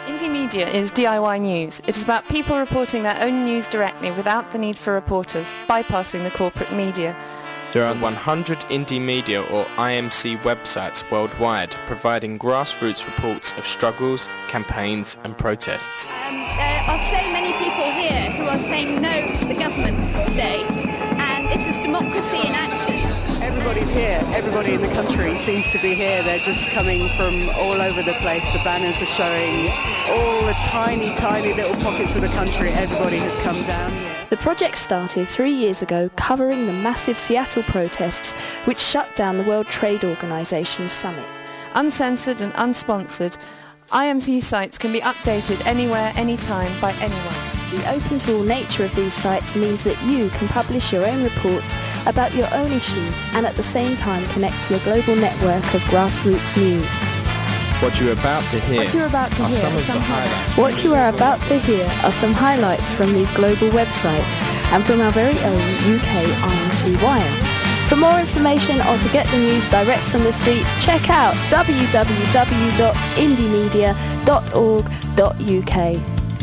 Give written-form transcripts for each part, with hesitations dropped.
Indie Media is DIY news. It is about people reporting their own news directly without the need for reporters, bypassing the corporate media. There are 100 Indie Media or IMC websites worldwide providing grassroots reports of struggles, campaigns and protests. There are so many people here who are saying no to the government today, and this is democracy in action. Everybody's here. Everybody in the country seems to be here. They're just coming from all over the place. The banners are showing all the tiny, tiny little pockets of the country. Everybody has come down here. The project started 3 years ago covering the massive Seattle protests which shut down the World Trade Organization summit. Uncensored and unsponsored, IMC sites can be updated anywhere, anytime, by anyone. The open to all nature of these sites means that you can publish your own reports about your own issues and at the same time connect to a global network of grassroots news. What you are about to hear are some of the highlights. What you are about to hear are some highlights from these global websites and from our very own UK IMC Wire. For more information or to get the news direct from the streets, check out www.indiemedia.org.uk.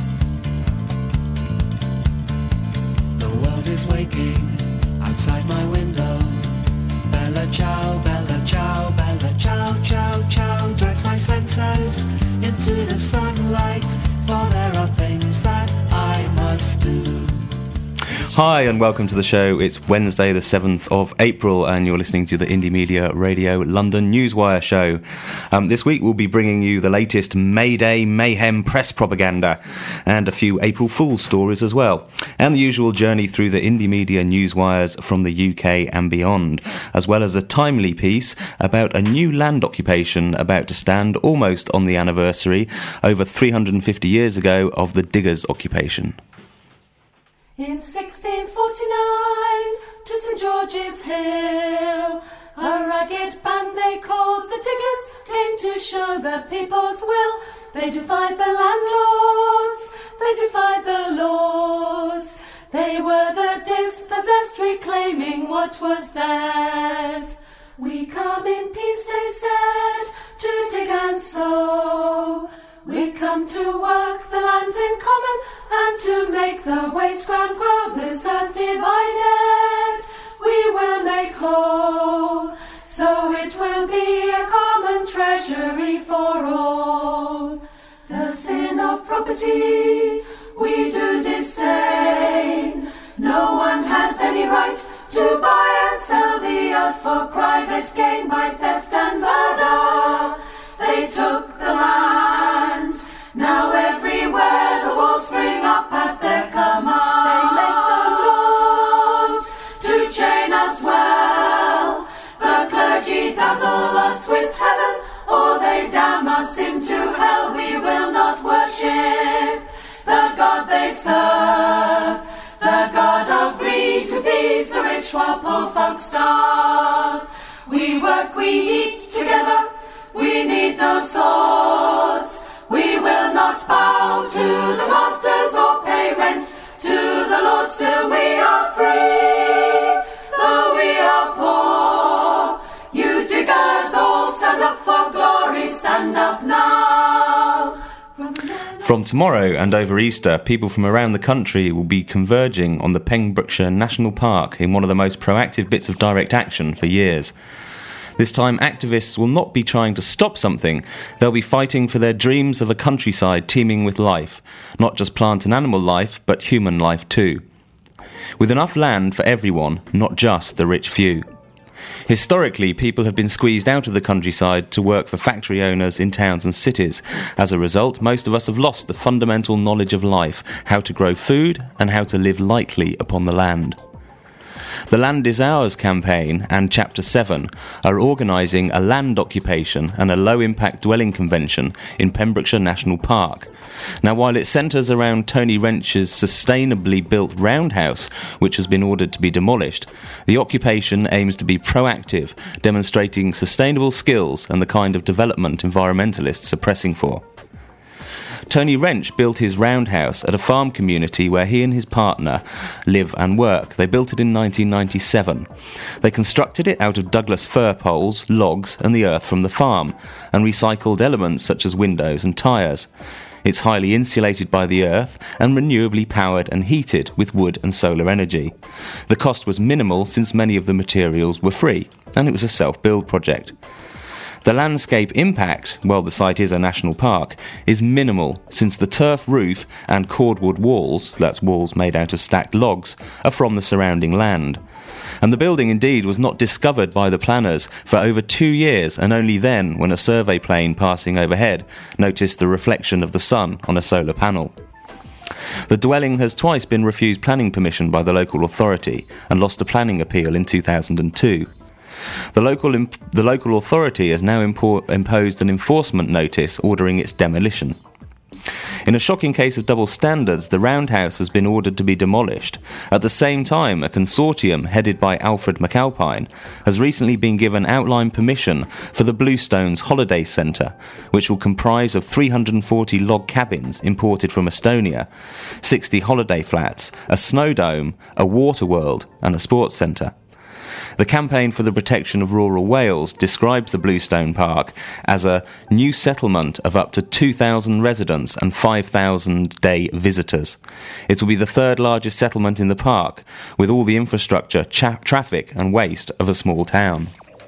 The world is waking outside my window. Bella ciao, bella ciao, bella ciao, ciao, ciao. Direct my senses into the sunlight, for there are things that I must do. Hi and welcome to the show. It's Wednesday the 7th of April and you're listening to the Indie Media Radio London Newswire show. This week we'll be bringing you the latest May Day mayhem press propaganda and a few April Fool's stories as well. And the usual journey through the Indie Media newswires from the UK and beyond, as well as a timely piece about a new land occupation about to stand almost on the anniversary over 350 years ago of the Diggers' occupation. In 1649, to St George's Hill, a ragged band they called the Diggers came to show the people's will. They defied the landlords, they defied the laws. They were the dispossessed, reclaiming what was theirs. We come in peace, they said, to dig and sow. We come to work the lands in common and to make the waste ground grow. This earth divided we will make whole, so it will be a common treasury for all. The sin of property we do disdain. No one has any right to buy and sell the earth for private gain. By theft and murder they took the land. Now everywhere the walls spring up at their command. They make the laws to chain us well. The clergy dazzle us with heaven, or they damn us into hell. We will not worship the God they serve, the God of greed who feeds the rich while poor folks starve. We work, we eat together, we need no swords. We will not bow to the masters or pay rent to the Lord. Still we are free, though we are poor. You diggers all stand up for glory, stand up now. From tomorrow and over Easter, people from around the country will be converging on the Pembrokeshire National Park in one of the most proactive bits of direct action for years. This time, activists will not be trying to stop something, they'll be fighting for their dreams of a countryside teeming with life. Not just plant and animal life, but human life too. With enough land for everyone, not just the rich few. Historically, people have been squeezed out of the countryside to work for factory owners in towns and cities. As a result, most of us have lost the fundamental knowledge of life, how to grow food and how to live lightly upon the land. The Land is Ours campaign and Chapter 7 are organising a land occupation and a low-impact dwelling convention in Pembrokeshire National Park. Now, while it centres around Tony Wrench's sustainably built roundhouse, which has been ordered to be demolished, the occupation aims to be proactive, demonstrating sustainable skills and the kind of development environmentalists are pressing for. Tony Wrench built his roundhouse at a farm community where he and his partner live and work. They built it in 1997. They constructed it out of Douglas fir poles, logs and the earth from the farm, and recycled elements such as windows and tyres. It's highly insulated by the earth and renewably powered and heated with wood and solar energy. The cost was minimal since many of the materials were free, and it was a self-build project. The landscape impact, while the site is a national park, is minimal since the turf roof and cordwood walls, that's walls made out of stacked logs, are from the surrounding land. And the building indeed was not discovered by the planners for over 2 years, and only then, when a survey plane passing overhead noticed the reflection of the sun on a solar panel. The dwelling has twice been refused planning permission by the local authority and lost a planning appeal in 2002. The local authority has now imposed an enforcement notice ordering its demolition. In a shocking case of double standards, the roundhouse has been ordered to be demolished. At the same time, a consortium headed by Alfred McAlpine has recently been given outline permission for the Bluestones Holiday Centre, which will comprise of 340 log cabins imported from Estonia, 60 holiday flats, a snow dome, a water world and a sports centre. The Campaign for the Protection of Rural Wales describes the Bluestone Park as a new settlement of up to 2,000 residents and 5,000 day visitors. It will be the third largest settlement in the park, with all the infrastructure, traffic and waste of a small town.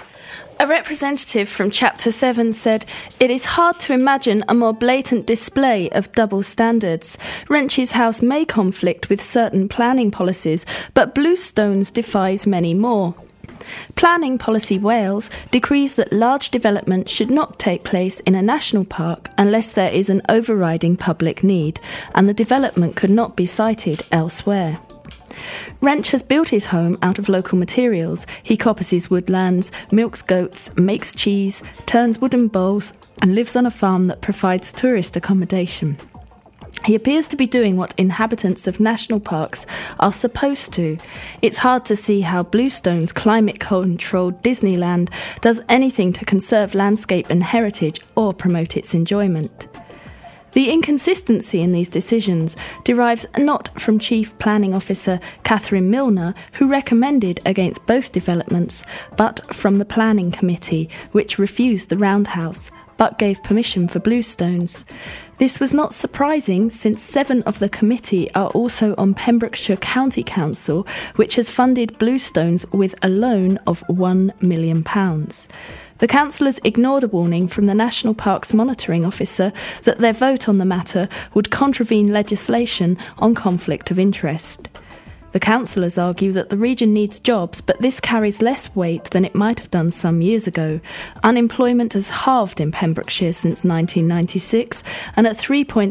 A representative from Chapter 7 said, "It is hard to imagine a more blatant display of double standards. Wrench's house may conflict with certain planning policies, but Bluestones defies many more." Planning Policy Wales decrees that large development should not take place in a national park unless there is an overriding public need, and the development could not be sited elsewhere. Wrench has built his home out of local materials. He coppers his woodlands, milks goats, makes cheese, turns wooden bowls, and lives on a farm that provides tourist accommodation. He appears to be doing what inhabitants of national parks are supposed to. It's hard to see how Bluestone's climate-controlled Disneyland does anything to conserve landscape and heritage or promote its enjoyment. The inconsistency in these decisions derives not from Chief Planning Officer Catherine Milner, who recommended against both developments, but from the Planning Committee, which refused the roundhouse, but gave permission for Bluestones. This was not surprising, since 7 of the committee are also on Pembrokeshire County Council, which has funded Bluestones with a loan of £1 million. The councillors ignored a warning from the National Parks Monitoring Officer that their vote on the matter would contravene legislation on conflict of interest. The councillors argue that the region needs jobs, but this carries less weight than it might have done some years ago. Unemployment has halved in Pembrokeshire since 1996, and at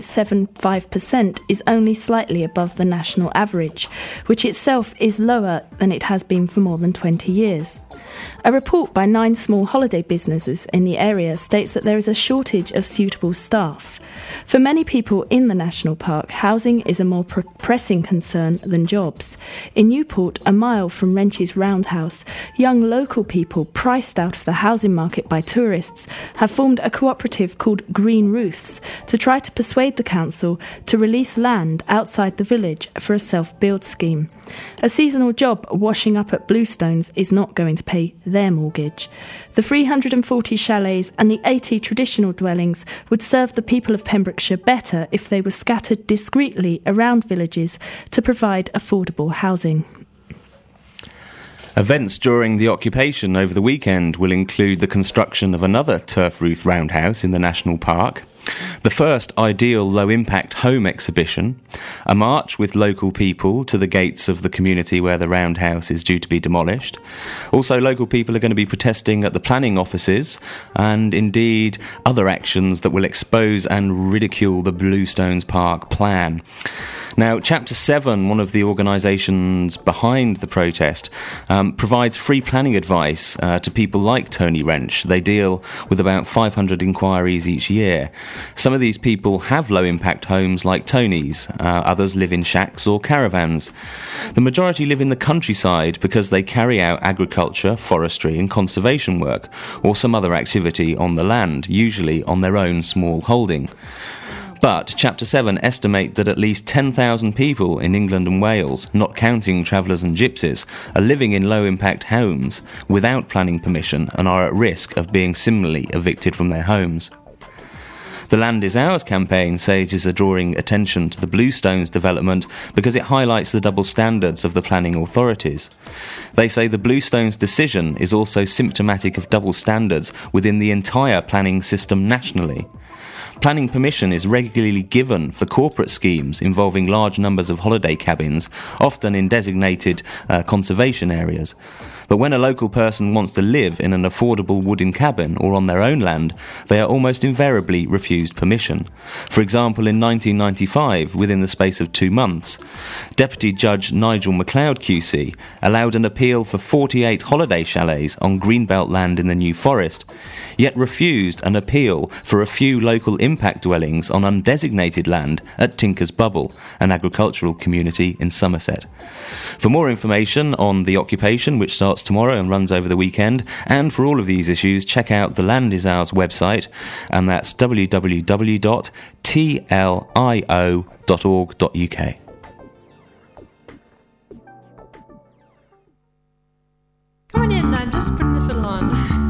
3.75% is only slightly above the national average, which itself is lower than it has been for more than 20 years. A report by 9 small holiday businesses in the area states that there is a shortage of suitable staff. For many people in the national park, housing is a more pressing concern than jobs. In Newport, a mile from Wrench's roundhouse, young local people priced out of the housing market by tourists have formed a cooperative called Green Roofs to try to persuade the council to release land outside the village for a self-build scheme. A seasonal job washing up at Bluestones is not going to pay their mortgage. The 340 chalets and the 80 traditional dwellings would serve the people of Pembrokeshire better if they were scattered discreetly around villages to provide affordable housing. Events during the occupation over the weekend will include the construction of another turf roof roundhouse in the national park, the first Ideal Low Impact Home exhibition, a march with local people to the gates of the community where the roundhouse is due to be demolished. Also, local people are going to be protesting at the planning offices, and indeed other actions that will expose and ridicule the Bluestones Park plan. Now, Chapter 7, one of the organisations behind the protest, provides free planning advice to people like Tony Wrench. They deal with about 500 inquiries each year. Some of these people have low-impact homes like Tony's. Others live in shacks or caravans. The majority live in the countryside because they carry out agriculture, forestry and conservation work, or some other activity on the land, usually on their own small holding. But Chapter 7 estimate that at least 10,000 people in England and Wales, not counting travellers and gypsies, are living in low-impact homes without planning permission and are at risk of being similarly evicted from their homes. The Land is Ours campaign sages are drawing attention to the Bluestones development because it highlights the double standards of the planning authorities. They say the Bluestones decision is also symptomatic of double standards within the entire planning system nationally. Planning permission is regularly given for corporate schemes involving large numbers of holiday cabins, often in designated conservation areas. But when a local person wants to live in an affordable wooden cabin or on their own land, they are almost invariably refused permission. For example, in 1995, within the space of 2 months, Deputy Judge Nigel MacLeod QC allowed an appeal for 48 holiday chalets on Greenbelt land in the New Forest, yet refused an appeal for a few local impact dwellings on undesignated land at Tinker's Bubble, an agricultural community in Somerset. For more information on the occupation, which starts tomorrow and runs over the weekend, and for all of these issues, check out the Land is Ours website, and that's www.tlio.org.uk. Come on in, I'm just putting the fiddle on.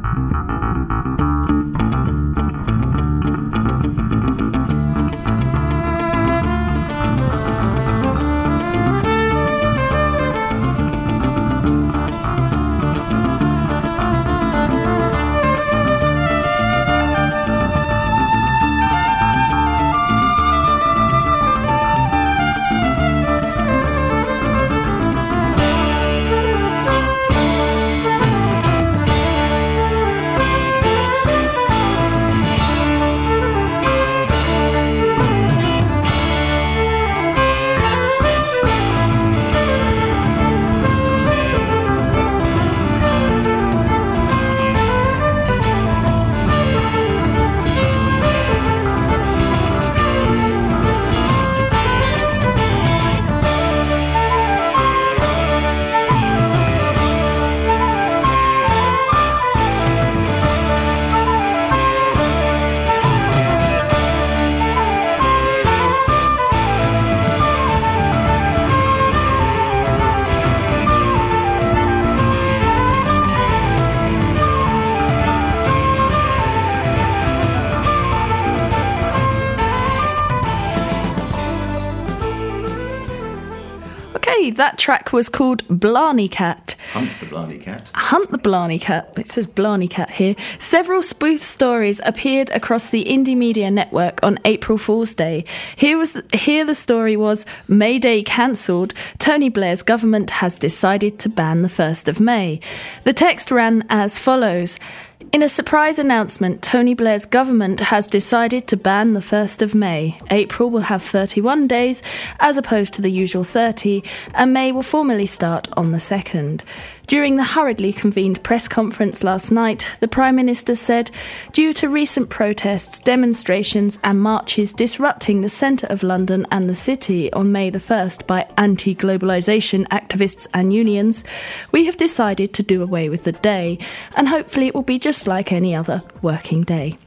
That track was called Blarney Cat. Hunt the Blarney Cat. Hunt the Blarney Cat. It says Blarney Cat here. Several spoof stories appeared across the Indie Media Network on April Fool's Day. Here the story was, May Day cancelled. Tony Blair's government has decided to ban the 1st of May. The text ran as follows. In a surprise announcement, Tony Blair's government has decided to ban the 1st of May. April will have 31 days as opposed to the usual 30, and May will formally start on the 2nd. During the hurriedly convened press conference last night, the Prime Minister said, due to recent protests, demonstrations and marches disrupting the centre of London and the city on May the 1st by anti-globalisation activists and unions, we have decided to do away with the day, and hopefully it will be just like any other working day.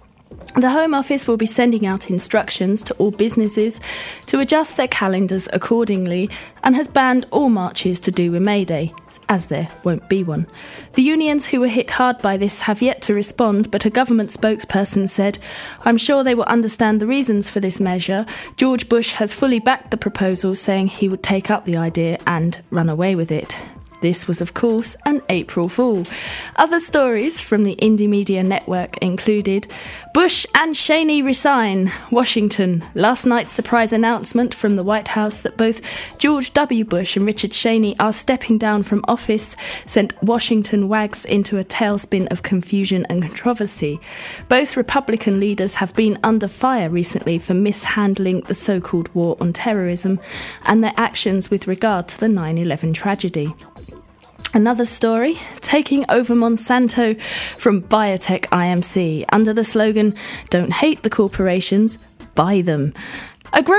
The Home Office will be sending out instructions to all businesses to adjust their calendars accordingly and has banned all marches to do with May Day, as there won't be one. The unions who were hit hard by this have yet to respond, but a government spokesperson said, I'm sure they will understand the reasons for this measure. George Bush has fully backed the proposal, saying he would take up the idea and run away with it. This was, of course, an April Fool. Other stories from the Indie Media Network included Bush and Cheney resign. Washington. Last night's surprise announcement from the White House that both George W. Bush and Richard Cheney are stepping down from office sent Washington wags into a tailspin of confusion and controversy. Both Republican leaders have been under fire recently for mishandling the so-called war on terrorism and their actions with regard to the 9/11 tragedy. Another story, taking over Monsanto from Biotech IMC under the slogan, don't hate the corporations, buy them. A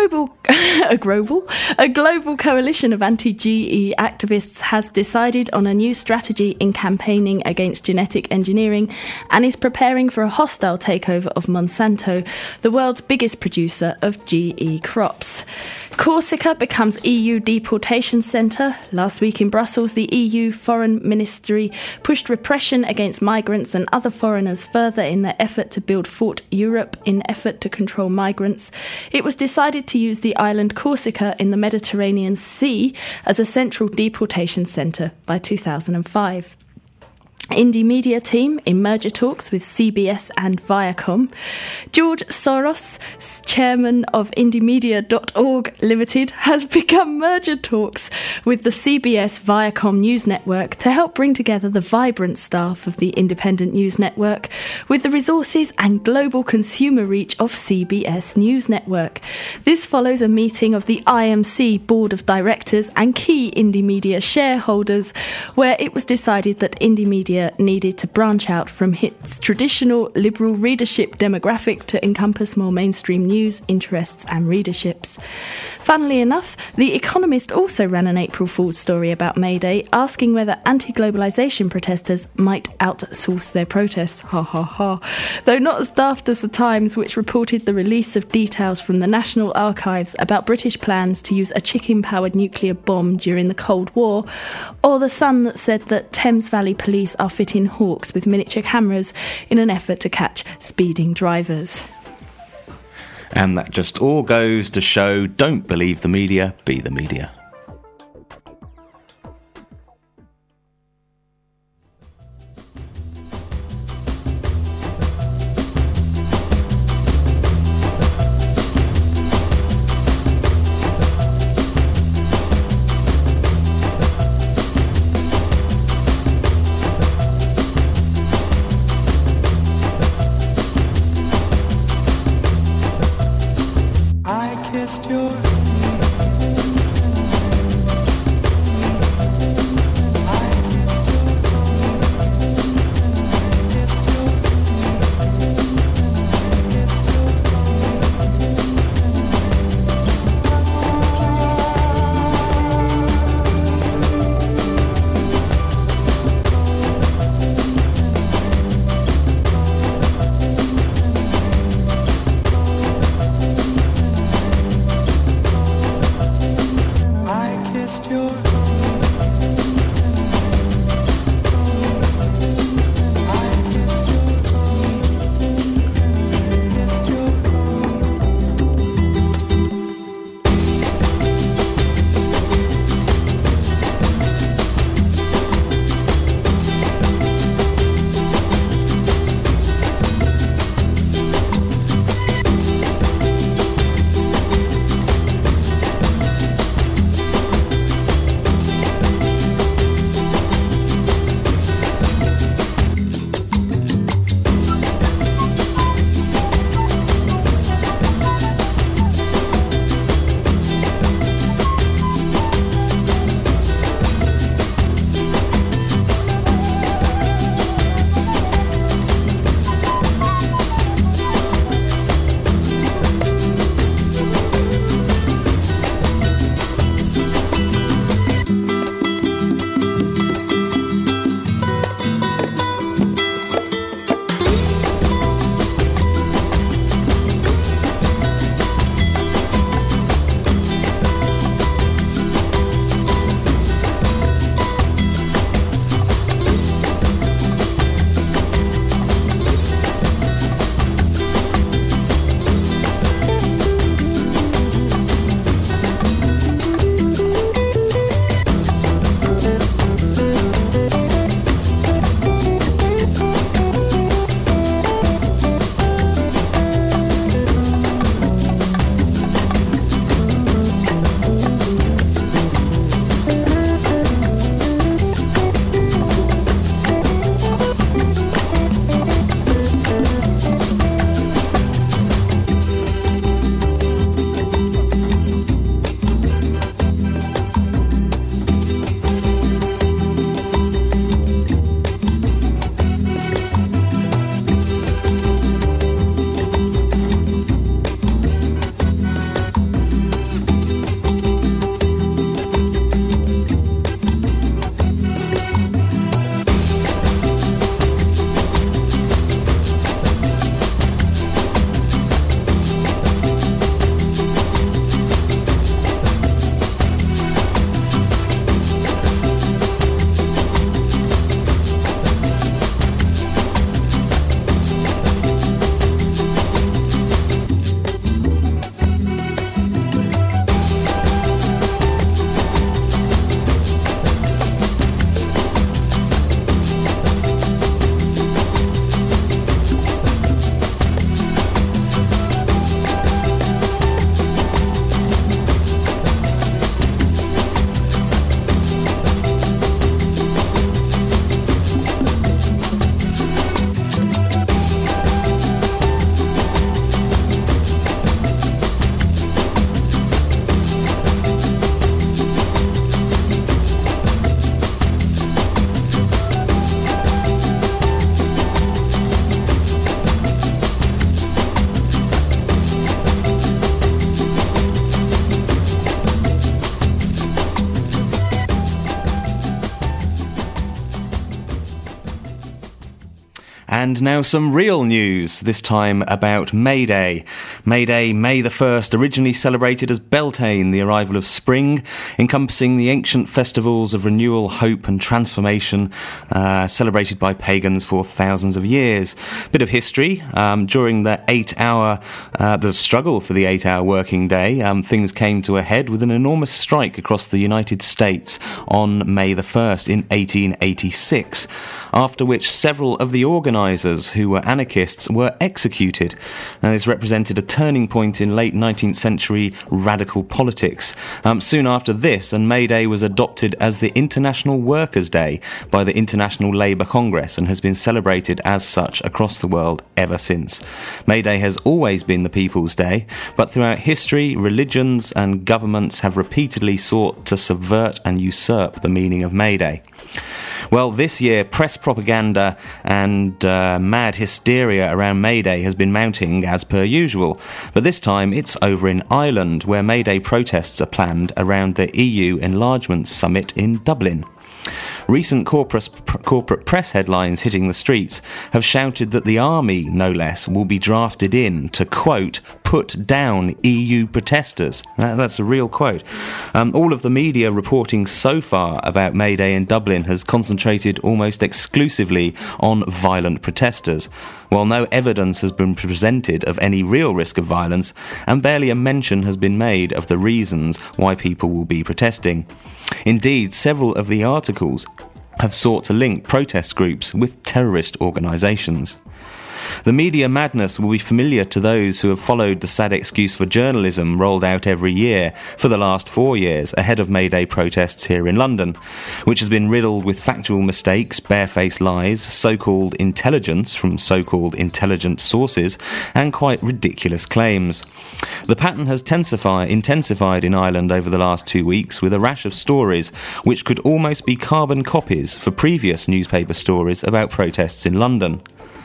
a global coalition of anti-GE activists has decided on a new strategy in campaigning against genetic engineering and is preparing for a hostile takeover of Monsanto, the world's biggest producer of GE crops. Corsica becomes EU deportation centre. Last week in Brussels, the EU Foreign Ministry pushed repression against migrants and other foreigners further in their effort to build Fort Europe in effort to control migrants. It was decided to use the island Corsica in the Mediterranean Sea as a central deportation centre by 2005. Indie media team in merger talks with CBS and Viacom. George Soros, chairman of IndieMedia.org Limited, has begun merger talks with the CBS Viacom News Network to help bring together the vibrant staff of the independent news network with the resources and global consumer reach of CBS News Network. This follows a meeting of the IMC Board of Directors and key Indie Media shareholders, where it was decided that Indie Media needed to branch out from its traditional liberal readership demographic to encompass more mainstream news, interests and readerships. Funnily enough, The Economist also ran an April Fool's story about May Day, asking whether anti-globalisation protesters might outsource their protests. Ha ha ha. Though not as daft as The Times, which reported the release of details from the National Archives about British plans to use a chicken-powered nuclear bomb during the Cold War, or The Sun that said that Thames Valley Police are fitting hawks with miniature cameras in an effort to catch speeding drivers. And that just all goes to show, don't believe the media, be the media. And now some real news, this time about May Day. May Day, May the 1st, originally celebrated as Beltane, the arrival of spring, encompassing the ancient festivals of renewal, hope and transformation, celebrated by pagans for thousands of years. Bit of history. During the struggle for the 8-hour working day, things came to a head with an enormous strike across the United States on May the 1st in 1886, after which several of the organisers, who were anarchists, were executed. Now, this represented a turning point in late 19th century radical politics. Soon after this, and May Day was adopted as the International Workers' Day by the International Labour Congress and has been celebrated as such across the world ever since. May Day has always been the People's Day, but throughout history, religions and governments have repeatedly sought to subvert and usurp the meaning of May Day. Well, this year, press propaganda and mad hysteria around May Day has been mounting as per usual. But this time, it's over in Ireland, where May Day protests are planned around the EU Enlargement Summit in Dublin. Recent corporate press headlines hitting the streets have shouted that the army, no less, will be drafted in to, quote, put down EU protesters. That's a real quote. All of the media reporting so far about May Day in Dublin has concentrated almost exclusively on violent protesters, while no evidence has been presented of any real risk of violence, and barely a mention has been made of the reasons why people will be protesting. Indeed, several of the articles have sought to link protest groups with terrorist organisations. The media madness will be familiar to those who have followed the sad excuse for journalism rolled out every year for the last 4 years ahead of May Day protests here in London, which has been riddled with factual mistakes, barefaced lies, so-called intelligence from so-called intelligent sources, and quite ridiculous claims. The pattern has intensified in Ireland over the last 2 weeks with a rash of stories which could almost be carbon copies for previous newspaper stories about protests in London.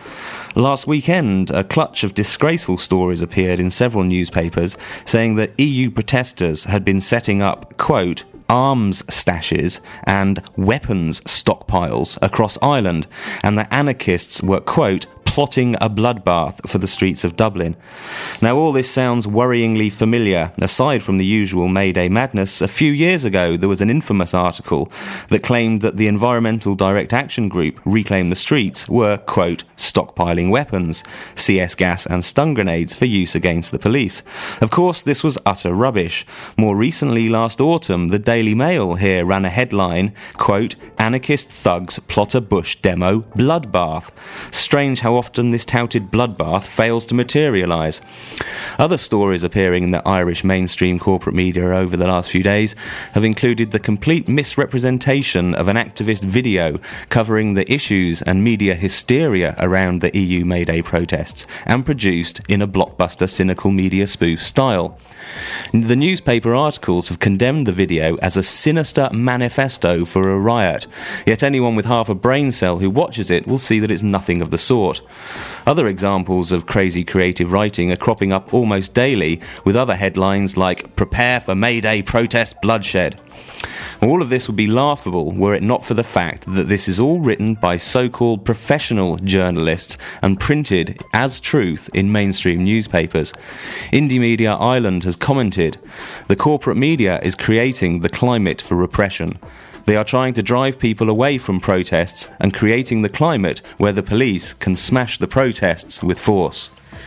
Last weekend, a clutch of disgraceful stories appeared in several newspapers saying that EU protesters had been setting up, quote, arms stashes and weapons stockpiles across Ireland, and that anarchists were, quote, plotting a bloodbath for the streets of Dublin. Now, all this sounds worryingly familiar. Aside from the usual May Day madness, a few years ago there was an infamous article that claimed that the Environmental Direct Action Group, Reclaim the Streets, were, quote, stockpiling weapons, CS gas and stun grenades for use against the police. Of course, this was utter rubbish. More recently, last autumn, the Daily Mail here ran a headline, quote, anarchist thugs plot a Bush demo bloodbath. Strange how often this touted bloodbath fails to materialise. Other stories appearing in the Irish mainstream corporate media over the last few days have included the complete misrepresentation of an activist video covering the issues and media hysteria around the EU May Day protests, and produced in a blockbuster cynical media spoof style. The newspaper articles have condemned the video as a sinister manifesto for a riot, yet anyone with half a brain cell who watches it will see that it's nothing of the sort. Other examples of crazy creative writing are cropping up almost daily, with other headlines like prepare for May Day protest bloodshed. All of this would be laughable were it not for the fact that this is all written by so-called professional journalists and printed as truth in mainstream newspapers. Indie Media Ireland has commented, the corporate media is creating the climate for repression. They are trying to drive people away from protests and creating the climate where the police can smash the protests with force.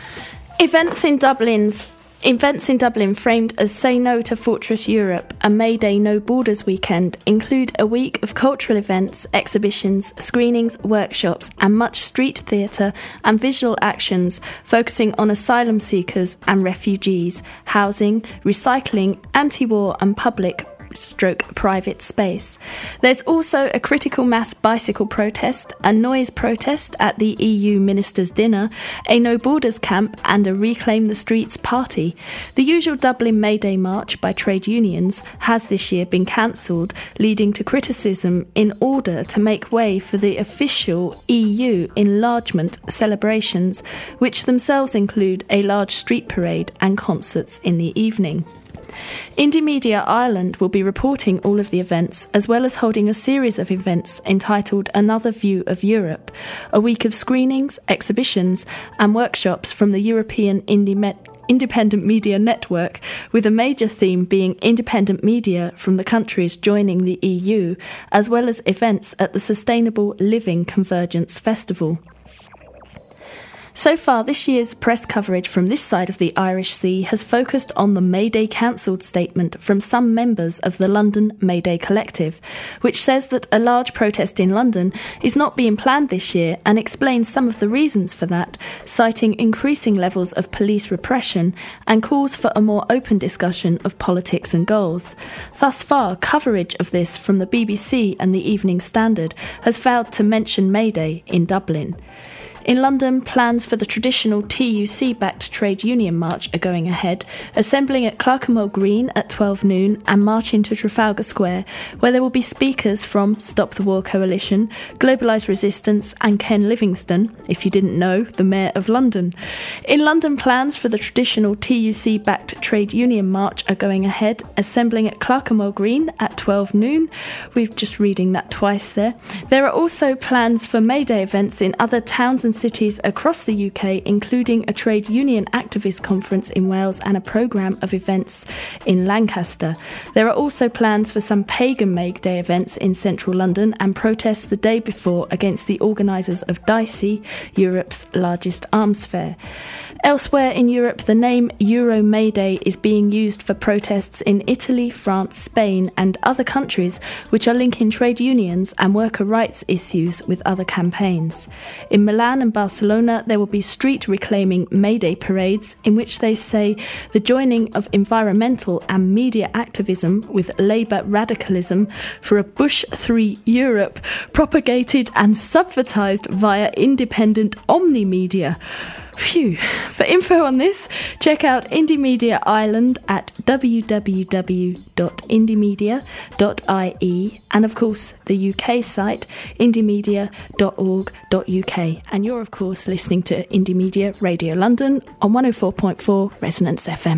Events in Dublin framed as Say No to Fortress Europe, a May Day No Borders weekend, include a week of cultural events, exhibitions, screenings, workshops and much street theatre and visual actions focusing on asylum seekers and refugees, housing, recycling, anti-war and public/private space. There's also a critical mass bicycle protest, a noise protest at the EU Ministers' Dinner, a No Borders camp and a Reclaim the Streets party. The usual Dublin May Day march by trade unions has this year been cancelled, leading to criticism in order to make way for the official EU enlargement celebrations, which themselves include a large street parade and concerts in the evening. Indie Media Ireland will be reporting all of the events, as well as holding a series of events entitled Another View of Europe, a week of screenings, exhibitions and workshops from the European Independent Media Network, with a major theme being independent media from the countries joining the EU, as well as events at the Sustainable Living Convergence Festival. So far, this year's press coverage from this side of the Irish Sea has focused on the May Day cancelled statement from some members of the London May Day Collective, which says that a large protest in London is not being planned this year and explains some of the reasons for that, citing increasing levels of police repression and calls for a more open discussion of politics and goals. Thus far, coverage of this from the BBC and the Evening Standard has failed to mention May Day in Dublin. In London, plans for the traditional TUC-backed trade union march are going ahead, assembling at Clerkenwell Green at 12 noon and marching to Trafalgar Square, where there will be speakers from Stop the War Coalition, Globalised Resistance and Ken Livingstone, if you didn't know, the Mayor of London. In London, plans for the traditional TUC-backed trade union march are going ahead, assembling at Clerkenwell Green at 12 noon. We're just reading that twice there. There are also plans for May Day events in other towns and cities across the UK, including a trade union activist conference in Wales and a programme of events in Lancaster. There are also plans for some pagan May Day events in central London and protests the day before against the organisers of Dicey, Europe's largest arms fair. Elsewhere in Europe, the name Euro May Day is being used for protests in Italy, France, Spain and other countries which are linking trade unions and worker rights issues with other campaigns. In Milan and Barcelona, there will be street reclaiming May Day parades in which they say the joining of environmental and media activism with Labour radicalism for a Bush-3 Europe propagated and subvertised via independent omni-media. Phew. For info on this, check out Indie Media Ireland at www.indiemedia.ie and of course the UK site indiemedia.org.uk. And you're of course listening to Indie Media Radio London on 104.4 Resonance FM.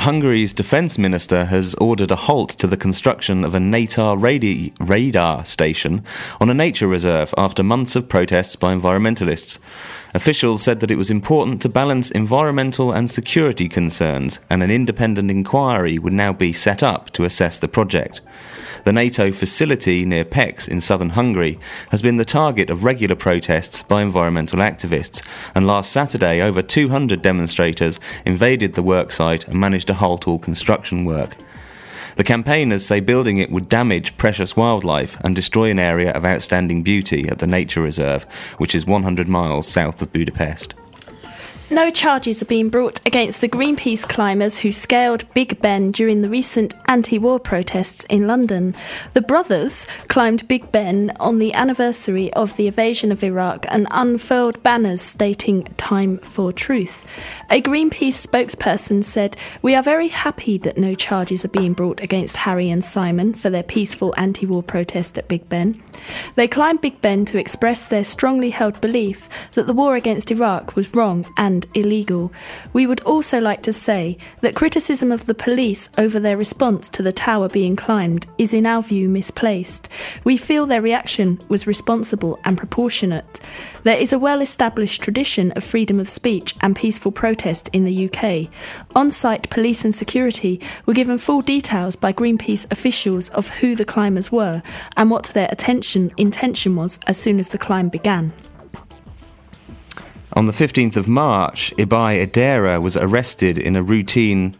Hungary's defence minister has ordered a halt to the construction of a NATO radar station on a nature reserve after months of protests by environmentalists. Officials said that it was important to balance environmental and security concerns, and an independent inquiry would now be set up to assess the project. The NATO facility near Pécs in southern Hungary has been the target of regular protests by environmental activists, and last Saturday over 200 demonstrators invaded the worksite and managed to halt all construction work. The campaigners say building it would damage precious wildlife and destroy an area of outstanding beauty at the nature reserve, which is 100 miles south of Budapest. No charges are being brought against the Greenpeace climbers who scaled Big Ben during the recent anti-war protests in London. The brothers climbed Big Ben on the anniversary of the invasion of Iraq and unfurled banners stating "Time for Truth." A Greenpeace spokesperson said, "We are very happy that no charges are being brought against Harry and Simon for their peaceful anti-war protest at Big Ben. They climbed Big Ben to express their strongly held belief that the war against Iraq was wrong and illegal. We would also like to say that criticism of the police over their response to the tower being climbed is in our view misplaced. We feel their reaction was responsible and proportionate. There is a well-established tradition of freedom of speech and peaceful protest in the UK. On-site police and security were given full details by Greenpeace officials of who the climbers were and what their intention was as soon as the climb began." On the 15th of March, Ibai Edera was arrested in a routine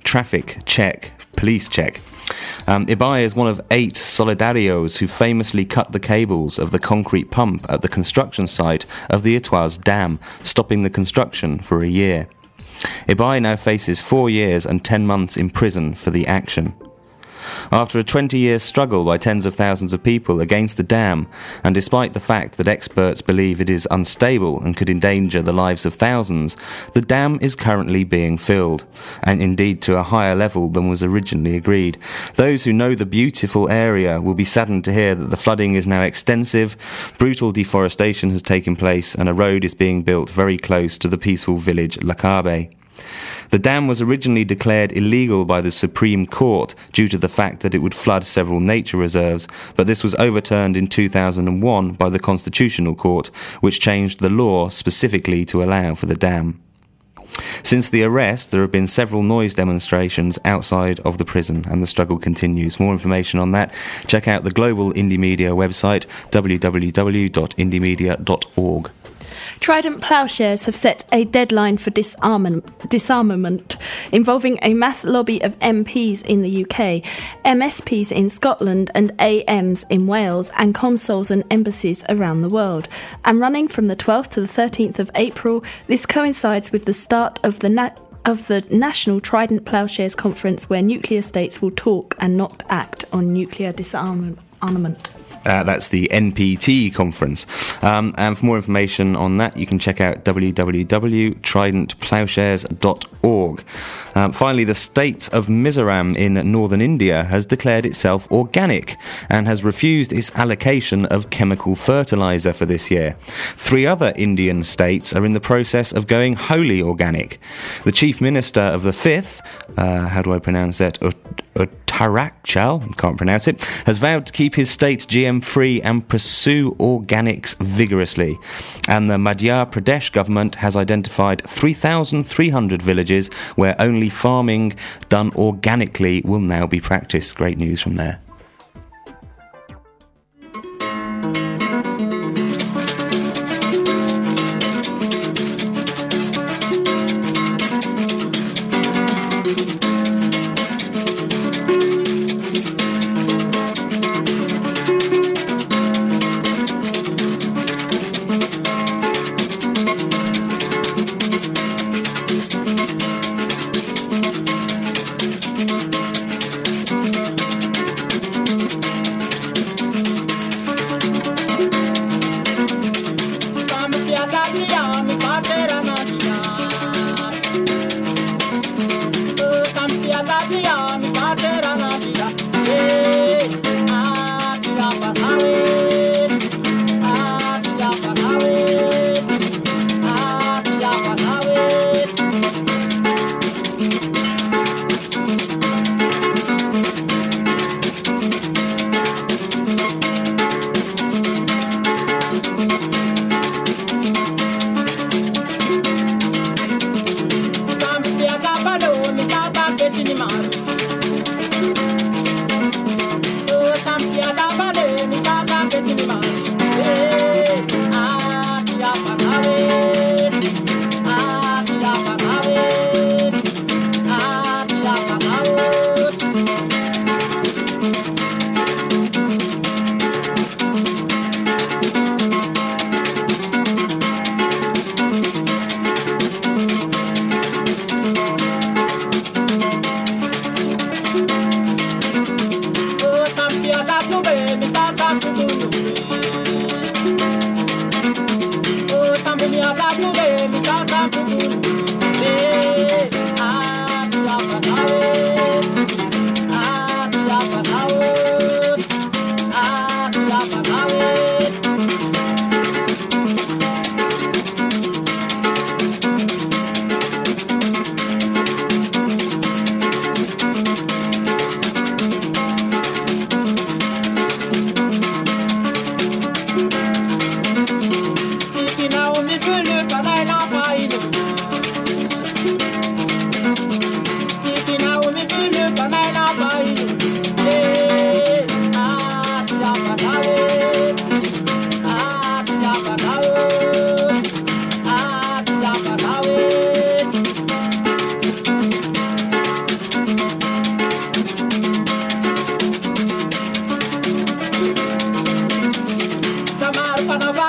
police check. Ibai is one of 8 solidarios who famously cut the cables of the concrete pump at the construction site of the Etoise Dam, stopping the construction for a year. Ibai now faces 4 years and 10 months in prison for the action. After a 20-year struggle by tens of thousands of people against the dam, and despite the fact that experts believe it is unstable and could endanger the lives of thousands, the dam is currently being filled, and indeed to a higher level than was originally agreed. Those who know the beautiful area will be saddened to hear that the flooding is now extensive, brutal deforestation has taken place, and a road is being built very close to the peaceful village Lakabe. The dam was originally declared illegal by the Supreme Court due to the fact that it would flood several nature reserves, but this was overturned in 2001 by the Constitutional Court, which changed the law specifically to allow for the dam. Since the arrest, there have been several noise demonstrations outside of the prison, and the struggle continues. More information on that, check out the global Indie Media website, www.indiemedia.org. Trident Ploughshares have set a deadline for disarmament, involving a mass lobby of MPs in the UK, MSPs in Scotland and AMs in Wales, and consuls and embassies around the world. And running from the 12th to the 13th of April, this coincides with the start of the National Trident Ploughshares Conference, where nuclear states will talk and not act on nuclear disarmament. That's the NPT conference. And for more information on that, you can check out www.tridentploughshares.org. Finally, the state of Mizoram in northern India has declared itself organic and has refused its allocation of chemical fertiliser for this year. 3 other Indian states are in the process of going wholly organic. The Chief Minister of the 5th, how do I pronounce that? Uttarakchal, can't pronounce it, has vowed to keep his state GM-free and pursue organics vigorously. And the Madhya Pradesh government has identified 3,300 villages where only farming done organically will now be practiced. Great news from there.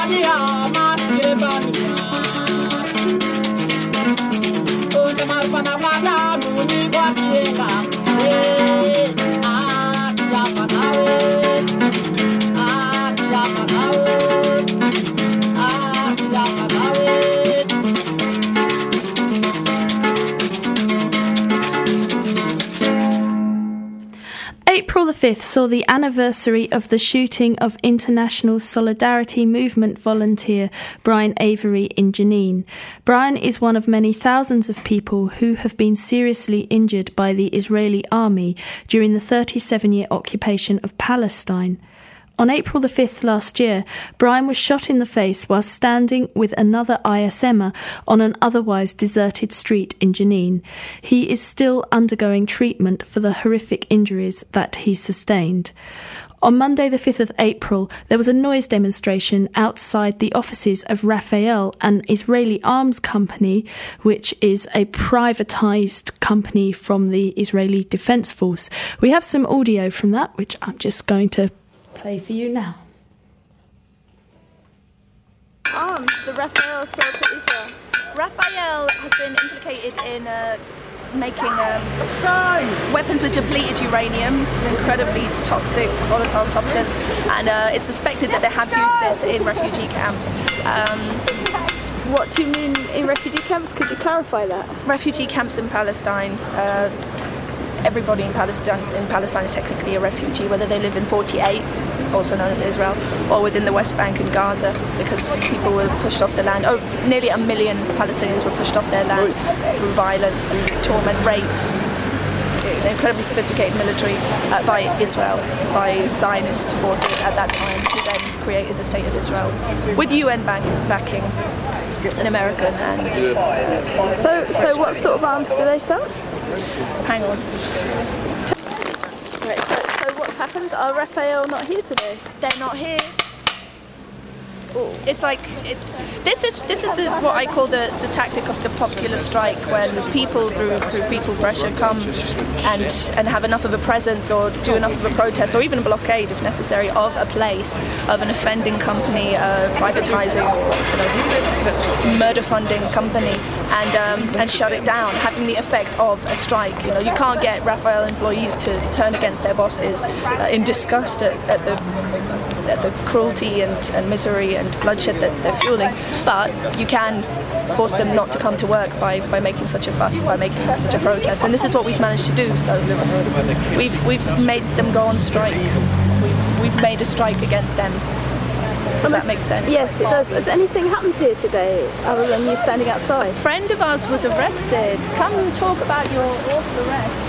April the 5th saw the anniversary of the shooting of International Solidarity Movement volunteer Brian Avery in Jenin. Brian is one of many thousands of people who have been seriously injured by the Israeli army during the 37-year occupation of Palestine. On April the 5th last year, Brian was shot in the face while standing with another ISMer on an otherwise deserted street in Jenin. He is still undergoing treatment for the horrific injuries that he sustained. On Monday the 5th of April, there was a noise demonstration outside the offices of Rafael, an Israeli arms company, which is a privatised company from the Israeli Defence Force. We have some audio from that, which I'm just going to play for you now. Arms, the Rafael sold to Israel. Rafael has been implicated in making weapons with depleted uranium, an incredibly toxic, volatile substance, and it's suspected that they have used this in refugee camps. What do you mean in refugee camps? Could you clarify that? Refugee camps in Palestine. Everybody in Palestine is technically a refugee, whether they live in 48, also known as Israel, or within the West Bank and Gaza, because people were pushed off the land. Nearly 1 million Palestinians were pushed off their land through violence and torment, rape, an incredibly sophisticated military by Israel, by Zionist forces at that time, who then created the State of Israel with UN backing, an American and... So what sort of arms do they sell? Hang on. Right, so what's happened? Are Rafael not here today? They're not here. It's like this is what I call the tactic of the popular strike, when people through people pressure come and have enough of a presence or do enough of a protest or even a blockade if necessary of a place, of an offending company, privatising or murder funding company, and shut it down, having the effect of a strike. You can't get Rafael employees to turn against their bosses in disgust at the cruelty and misery and bloodshed that they're fueling, but you can force them not to come to work by making such a fuss, by making such a protest, and this is what we've managed to do. So we've made them go on strike. We've made a strike against them. Does that make sense? Yes, it does. Has anything happened here today other than you standing outside? A friend of ours was arrested. Come and talk about your awful arrest.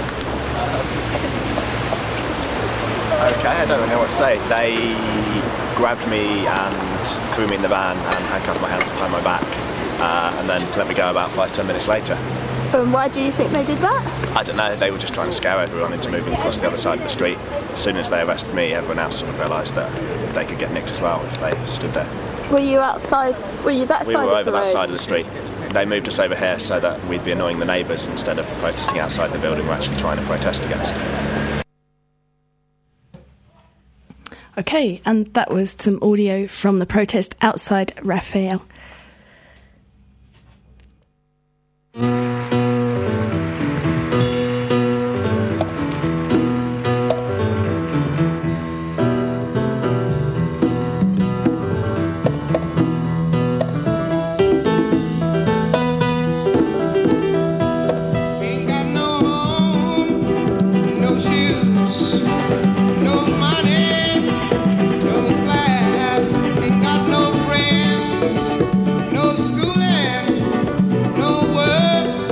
Okay, I don't really know what to say. They grabbed me and threw me in the van and handcuffed my hands behind my back, and then let me go about 5-10 minutes later. And why do you think they did that? I don't know, they were just trying to scare everyone into moving across the other side of the street. As soon as they arrested me, everyone else sort of realised that they could get nicked as well if they stood there. Were you outside? Were you that side of the road? We were over that side of the street. They moved us over here so that we'd be annoying the neighbours instead of protesting outside the building we're actually trying to protest against. Okay, and that was some audio from the protest outside Rafael. No schooling, no work.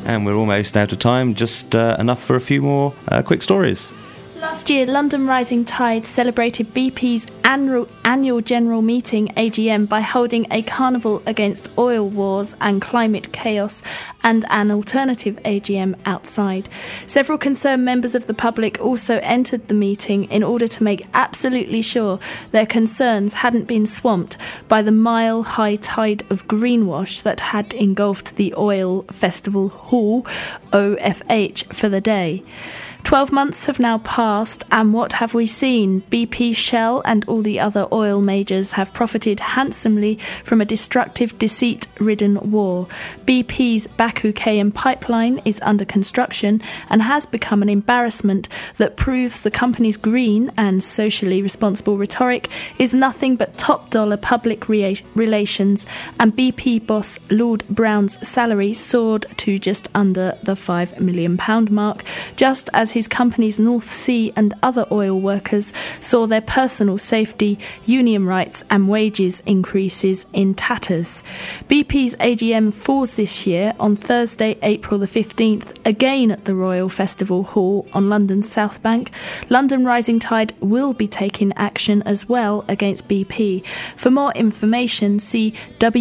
And we're almost out of time, just enough for a few more quick stories. Last year, London Rising Tide celebrated BP's annual general meeting, AGM, by holding a carnival against oil wars and climate chaos and an alternative AGM outside. Several concerned members of the public also entered the meeting in order to make absolutely sure their concerns hadn't been swamped by the mile-high tide of greenwash that had engulfed the Oil Festival Hall, OFH, for the day. 12 months have now passed, and what have we seen? BP, Shell and all the other oil majors have profited handsomely from a destructive, deceit-ridden war. BP's Baku-Cayman pipeline is under construction and has become an embarrassment that proves the company's green and socially responsible rhetoric is nothing but top-dollar public relations, and BP boss Lord Brown's salary soared to just under the £5 million mark, just as his company's North Sea and other oil workers saw their personal safety, union rights and wages increases in tatters. BP's AGM falls this year on Thursday, April the 15th, again at the Royal Festival Hall on London's South Bank. London Rising Tide will be taking action as well against BP. For more information, see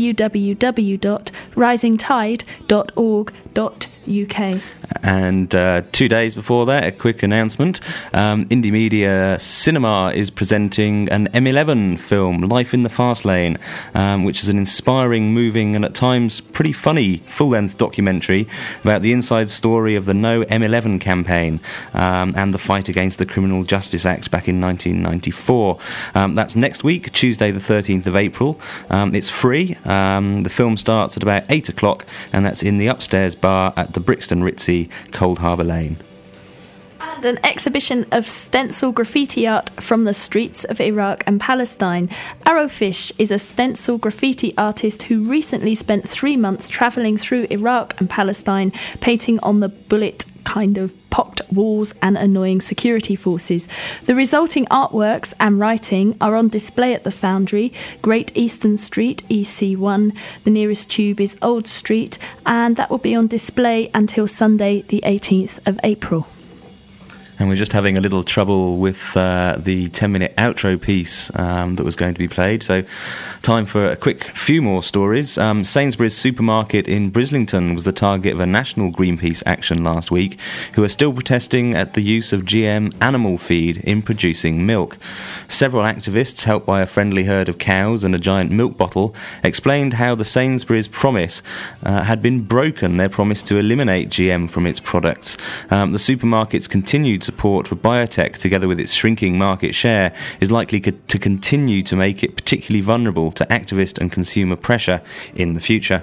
www.risingtide.org.uk. And 2 days before that, a quick announcement. Indie Media Cinema is presenting an M11 film, Life in the Fast Lane, which is an inspiring, moving and at times pretty funny full-length documentary about the inside story of the No M11 campaign and the fight against the Criminal Justice Act back in 1994. That's next week, Tuesday the 13th of April. It's free. The film starts at about 8 o'clock, and that's in the upstairs bar at the Brixton Ritzy, Cold Harbour Lane. And an exhibition of stencil graffiti art from the streets of Iraq and Palestine. Arrowfish is a stencil graffiti artist who recently spent 3 months travelling through Iraq and Palestine, painting on the bullet kind of pocked walls and annoying security forces. The resulting artworks and writing are on display at the Foundry, Great Eastern Street, EC1. The nearest tube is Old Street, and that will be on display until Sunday the 18th of April. And we're just having a little trouble with the 10-minute outro piece that was going to be played. So time for a quick few more stories. Sainsbury's supermarket in Brislington was the target of a national Greenpeace action last week, who are still protesting at the use of GM animal feed in producing milk. Several activists, helped by a friendly herd of cows and a giant milk bottle, explained how the Sainsbury's promise had been broken, their promise to eliminate GM from its products. The supermarket's continued support for biotech, together with its shrinking market share, is likely to continue to make it particularly vulnerable to activist and consumer pressure in the future.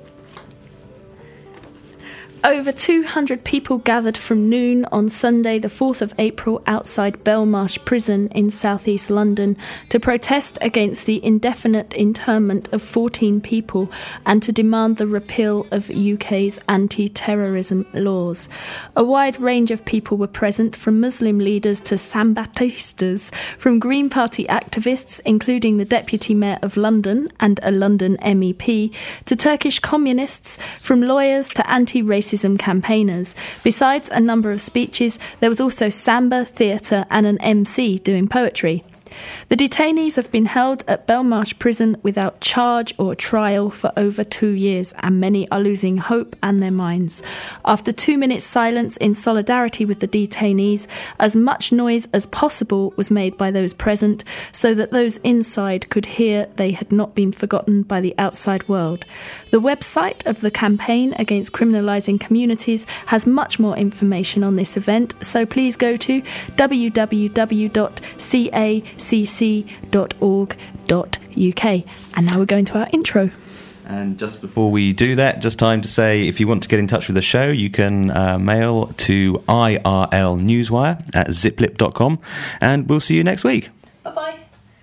Over 200 people gathered from noon on Sunday the 4th of April outside Belmarsh Prison in southeast London to protest against the indefinite internment of 14 people and to demand the repeal of UK's anti-terrorism laws. A wide range of people were present, from Muslim leaders to Sambatistas, from Green Party activists, including the Deputy Mayor of London and a London MEP, to Turkish communists, from lawyers to anti-racist campaigners. Besides a number of speeches, there was also samba, theatre and an MC doing poetry. The detainees have been held at Belmarsh Prison without charge or trial for over 2 years, and many are losing hope and their minds. After 2 minutes silence in solidarity with the detainees, as much noise as possible was made by those present so that those inside could hear they had not been forgotten by the outside world. The website of the campaign against criminalising communities has much more information on this event, so please go to www.cacc.org.uk. And now we're going to our intro. And just before we do that, just time to say, if you want to get in touch with the show, you can mail to irlnewswire@ziplip.com, and we'll see you next week. Bye-bye.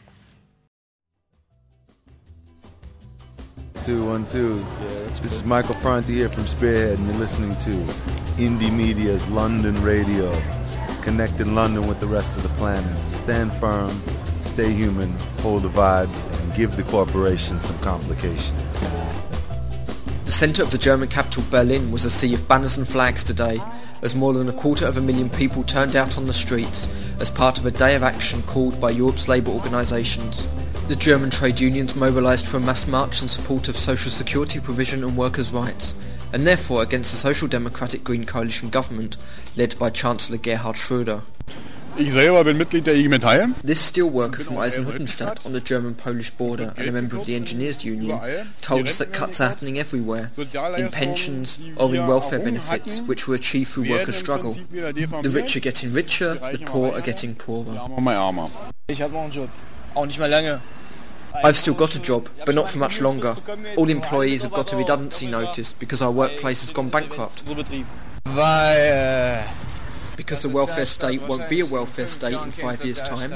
212. This is Michael Franti here from Spearhead, and you're listening to Indie Media's London Radio, connecting London with the rest of the planet. Stand firm, stay human, hold the vibes, and give the corporation some complications. The centre of the German capital Berlin was a sea of banners and flags today, as more than 250,000 people turned out on the streets as part of a day of action called by Europe's labour organisations. The German trade unions mobilised for a mass march in support of social security provision and workers' rights, and therefore against the Social Democratic Green Coalition government led by Chancellor Gerhard Schröder. Ich selber bin Mitglied der IG Metall. This steel worker from Eisenhüttenstadt on the German-Polish border and a member of the Engineers Union told us that cuts are happening everywhere, in pensions or in welfare benefits, which were achieved through worker struggle. The rich are getting richer, the poor are getting poorer. I've still got a job, but not for much longer. All employees have got a redundancy notice because our workplace has gone bankrupt. Because the welfare state won't be a welfare state in 5 years' time.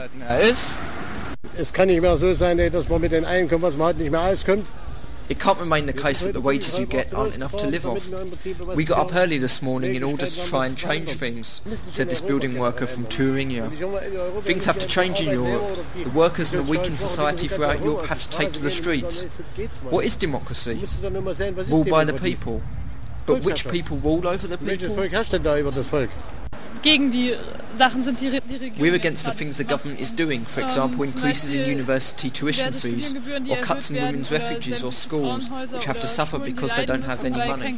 It can't remain the case that the wages you get aren't enough to live off. We got up early this morning in order to try and change things, said this building worker from Thuringia. Things have to change in Europe. The workers in a weakened society throughout Europe have to take to the streets. What is democracy? Rule by the people. But which people rule over the people? We're against the things the government is doing, for example increases in university tuition fees, or cuts in women's refuges or schools, which have to suffer because they don't have any money.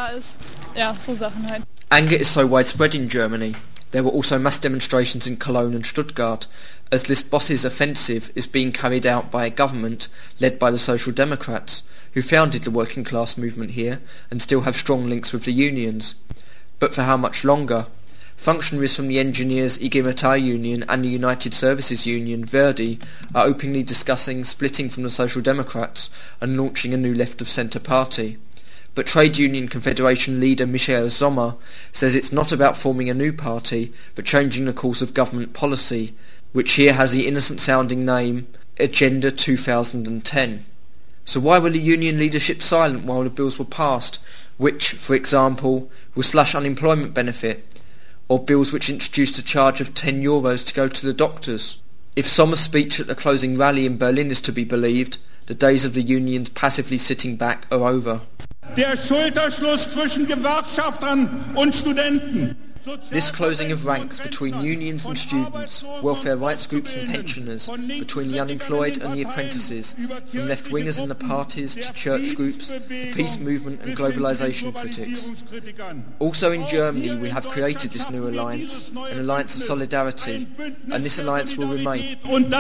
Anger is so widespread in Germany. There were also mass demonstrations in Cologne and Stuttgart, as this boss's offensive is being carried out by a government led by the Social Democrats, who founded the working class movement here and still have strong links with the unions. But for how much longer? Functionaries from the Engineers IG Metall Union and the United Services Union, Verdi, are openly discussing splitting from the Social Democrats and launching a new left-of-centre party. But Trade Union Confederation leader Michael Sommer says it's not about forming a new party, but changing the course of government policy, which here has the innocent-sounding name Agenda 2010. So why were the union leadership silent while the bills were passed, which, for example, will slash unemployment benefit, or bills which introduced a charge of €10 to go to the doctors? If Sommer's speech at the closing rally in Berlin is to be believed, the days of the unions passively sitting back are over. Der Schulterschluss zwischen Gewerkschaftern und Studenten. This closing of ranks between unions and students, welfare rights groups and pensioners, between the unemployed and the apprentices, from left-wingers in the parties to church groups, the peace movement and globalisation critics. Also in Germany we have created this new alliance, an alliance of solidarity, and this alliance will remain.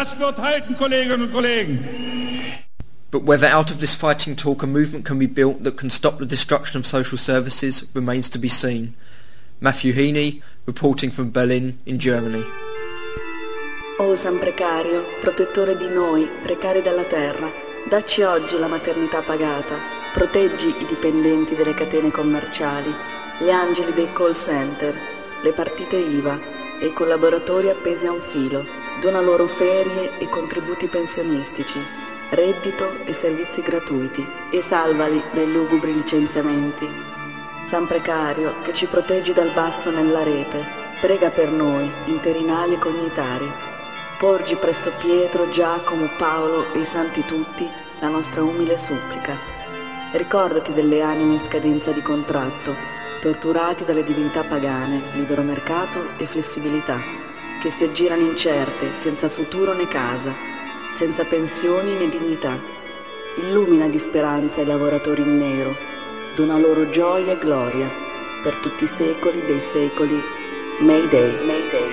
But whether out of this fighting talk a movement can be built that can stop the destruction of social services remains to be seen. Matthew Heaney, reporting from Berlin in Germany. O San Precario, protettore di noi, precari della terra, dacci oggi la maternità pagata, proteggi i dipendenti delle catene commerciali, gli angeli dei call center, le partite IVA e i collaboratori appesi a un filo, dona loro ferie e contributi pensionistici, reddito e servizi gratuiti e salvali dai lugubri licenziamenti. San Precario, che ci proteggi dal basso nella rete, prega per noi, interinali e cognitari. Porgi presso Pietro, Giacomo, Paolo e i santi tutti la nostra umile supplica. Ricordati delle anime in scadenza di contratto, torturati dalle divinità pagane, libero mercato e flessibilità, che si aggirano incerte, senza futuro né casa, senza pensioni né dignità. Illumina di speranza i lavoratori in nero, dona loro gioia e gloria per tutti i secoli dei secoli. Mayday, Mayday.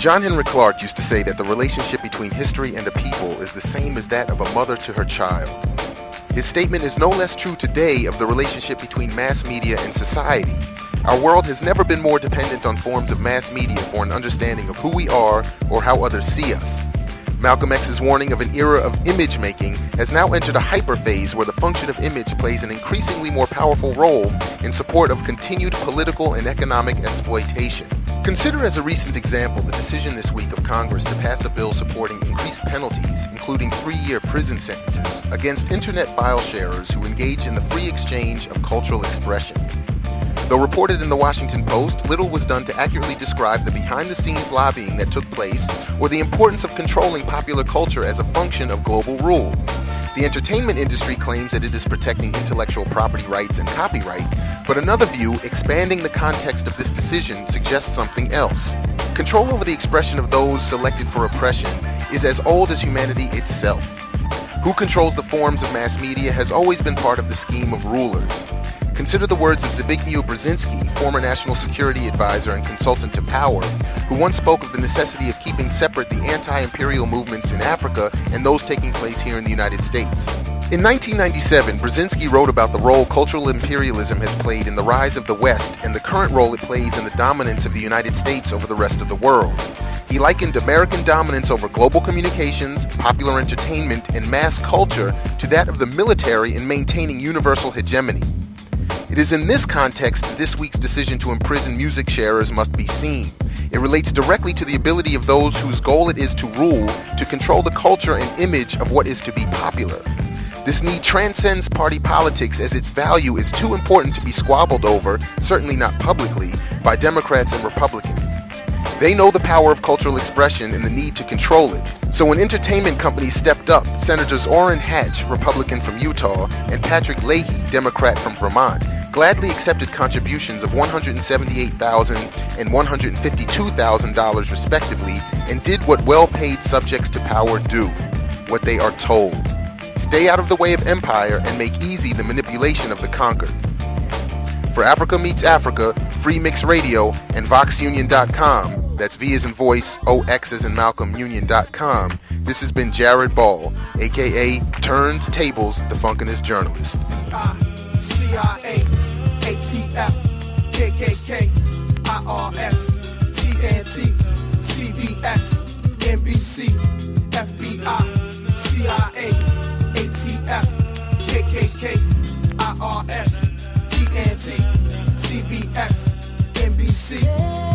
John Henry Clarke used to say that the relationship between history and a people is the same as that of a mother to her child. His statement is no less true today of the relationship between mass media and society. Our world has never been more dependent on forms of mass media for an understanding of who we are or how others see us. Malcolm X's warning of an era of image making has now entered a hyperphase where the function of image plays an increasingly more powerful role in support of continued political and economic exploitation. Consider as a recent example the decision this week of Congress to pass a bill supporting increased penalties, including 3-year prison sentences, against internet file sharers who engage in the free exchange of cultural expression. Though reported in the Washington Post, little was done to accurately describe the behind-the-scenes lobbying that took place or the importance of controlling popular culture as a function of global rule. The entertainment industry claims that it is protecting intellectual property rights and copyright, but another view, expanding the context of this decision, suggests something else. Control over the expression of those selected for oppression is as old as humanity itself. Who controls the forms of mass media has always been part of the scheme of rulers. Consider the words of Zbigniew Brzezinski, former national security advisor and consultant to power, who once spoke of the necessity of keeping separate the anti-imperial movements in Africa and those taking place here in the United States. In 1997, Brzezinski wrote about the role cultural imperialism has played in the rise of the West and the current role it plays in the dominance of the United States over the rest of the world. He likened American dominance over global communications, popular entertainment, and mass culture to that of the military in maintaining universal hegemony. It is in this context that this week's decision to imprison music sharers must be seen. It relates directly to the ability of those whose goal it is to rule to control the culture and image of what is to be popular. This need transcends party politics as its value is too important to be squabbled over, certainly not publicly, by Democrats and Republicans. They know the power of cultural expression and the need to control it. So when entertainment companies stepped up, Senators Orrin Hatch, Republican from Utah, and Patrick Leahy, Democrat from Vermont, gladly accepted contributions of $178,000 and $152,000 respectively, and did what well-paid subjects to power do, what they are told. Stay out of the way of empire and make easy the manipulation of the conquered. For Africa Meets Africa, Free Mix Radio, and VoxUnion.com, that's V as in voice, O-X as in Malcolm, Union.com, this has been Jared Ball, a.k.a. Turned Tables, the Funkinest Journalist. CIA, ATF, KKK, IRS, TNT, CBS, NBC, FBI, CIA, ATF, KKK, IRS, TNT, CBS, NBC.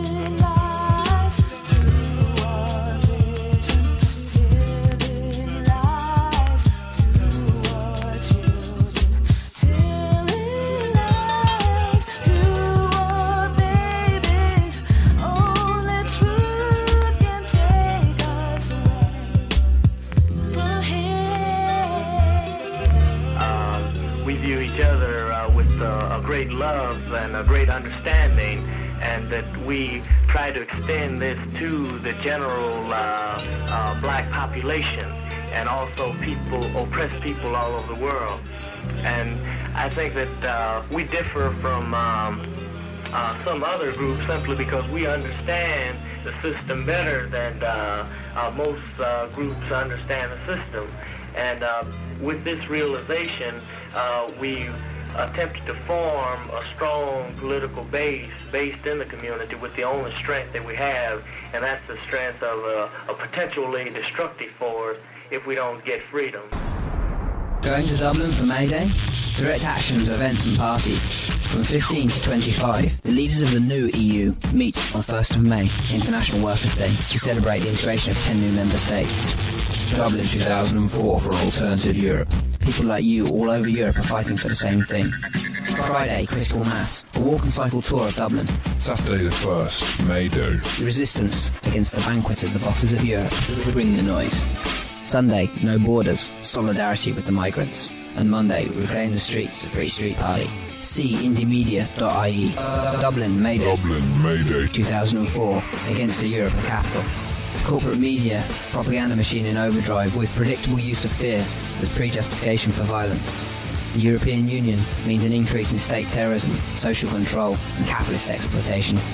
Great love and a great understanding, and that we try to extend this to the general black population and also oppressed people all over the world. And I think that we differ from some other groups simply because we understand the system better than most groups understand the system. And with this realization, we attempted to form a strong political base based in the community with the only strength that we have, and that's the strength of a potentially destructive force if we don't get freedom. Going to Dublin for May Day? Direct Action's events and parties. From 15 to 25, the leaders of the new EU meet on 1st of May, International Workers' Day, to celebrate the integration of 10 new member states. Dublin 2004 for Alternative Europe. People like you all over Europe are fighting for the same thing. Friday, Crystal Mass, a walk and cycle tour of Dublin. Saturday the 1st, May Day. The resistance against the banquet of the bosses of Europe. Bring the noise. Sunday, No Borders, solidarity with the migrants. And Monday, Reclaim the Streets, a free street party. See indiemedia.ie. Dublin, May Day. Dublin, May Day. 2004, against the Europe capital. Corporate media, propaganda machine in overdrive with predictable use of fear as pre-justification for violence. The European Union means an increase in state terrorism, social control and capitalist exploitation.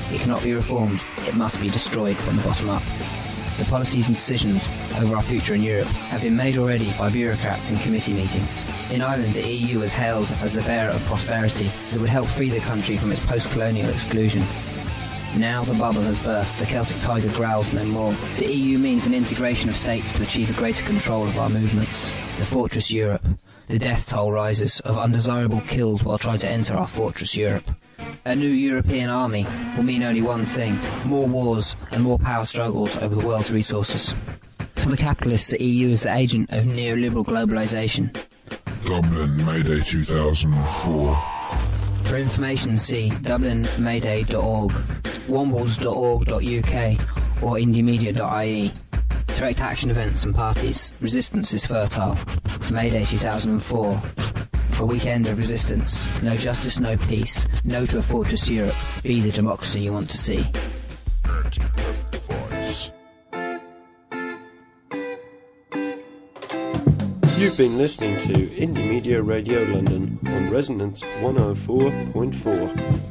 It cannot be reformed. It must be destroyed from the bottom up. The policies and decisions over our future in Europe have been made already by bureaucrats in committee meetings. In Ireland, the EU was hailed as the bearer of prosperity that would help free the country from its post-colonial exclusion. Now the bubble has burst, the Celtic tiger growls no more. The EU means an integration of states to achieve a greater control of our movements. The fortress Europe. The death toll rises of undesirable killed while trying to enter our fortress Europe. A new European army will mean only one thing: more wars and more power struggles over the world's resources. For the capitalists, the EU is the agent of neoliberal globalisation. Dublin, Mayday 2004. For information, see dublinmayday.org, wombles.org.uk or indiemedia.ie. Direct action events and parties. Resistance is fertile. Mayday 2004. A weekend of resistance. No justice, no peace. No to a fortress Europe. Be the democracy you want to see. You've been listening to Indie Media Radio London on Resonance 104.4.